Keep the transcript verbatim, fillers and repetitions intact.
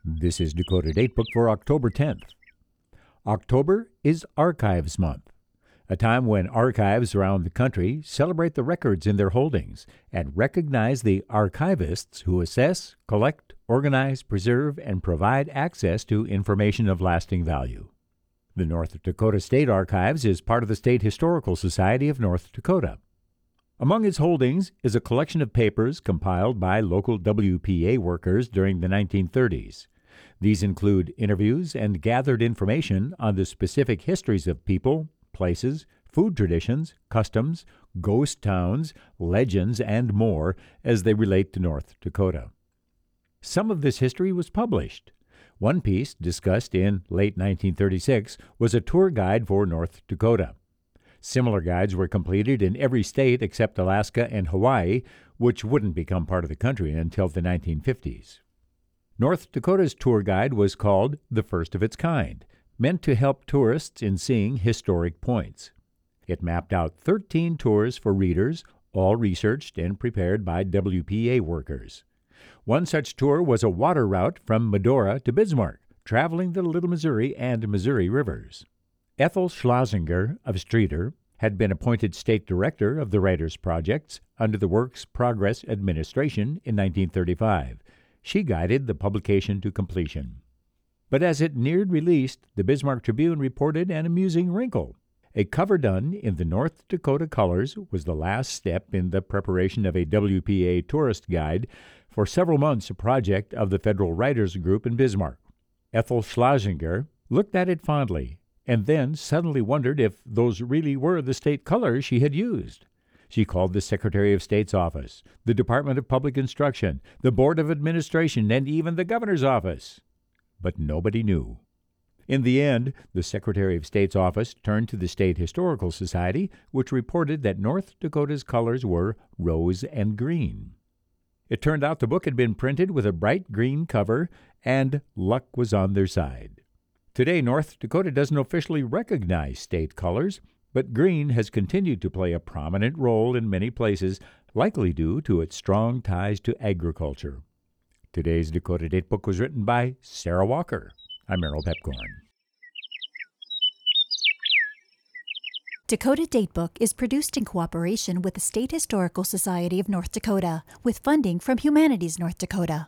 This is Dakota Datebook for October tenth. October is Archives Month, a time when archives around the country celebrate the records in their holdings and recognize the archivists who assess, collect, organize, preserve, and provide access to information of lasting value. The North Dakota State Archives is part of the State Historical Society of North Dakota. Among its holdings is a collection of papers compiled by local W P A workers during the nineteen thirties. These include interviews and gathered information on the specific histories of people, places, food traditions, customs, ghost towns, legends, and more as they relate to North Dakota. Some of this history was published. One piece, discussed in late nineteen thirty-six, was a tour guide for North Dakota. Similar guides were completed in every state except Alaska and Hawaii, which wouldn't become part of the country until the nineteen fifties. North Dakota's tour guide was called the first of its kind, meant to help tourists in seeing historic points. It mapped out thirteen tours for readers, all researched and prepared by W P A workers. One such tour was a water route from Medora to Bismarck, traveling the Little Missouri and Missouri rivers. Ethel Schlesinger of Streator had been appointed state director of the Writers' Projects under the Works Progress Administration in nineteen thirty-five. She guided the publication to completion. But as it neared release, the Bismarck Tribune reported an amusing wrinkle. A cover done in the North Dakota colors was the last step in the preparation of a W P A tourist guide for several months, a project of the Federal Writers Group in Bismarck. Ethel Schlesinger looked at it fondly and then suddenly wondered if those really were the state colors she had used. She called the Secretary of State's office, the Department of Public Instruction, the Board of Administration, and even the governor's office. But nobody knew. In the end, the Secretary of State's office turned to the State Historical Society, which reported that North Dakota's colors were rose and green. It turned out the book had been printed with a bright green cover, and luck was on their side. Today, North Dakota doesn't officially recognize state colors, but green has continued to play a prominent role in many places, likely due to its strong ties to agriculture. Today's Dakota Datebook was written by Sarah Walker. I'm Errol Pepcorn. Dakota Datebook is produced in cooperation with the State Historical Society of North Dakota, with funding from Humanities North Dakota.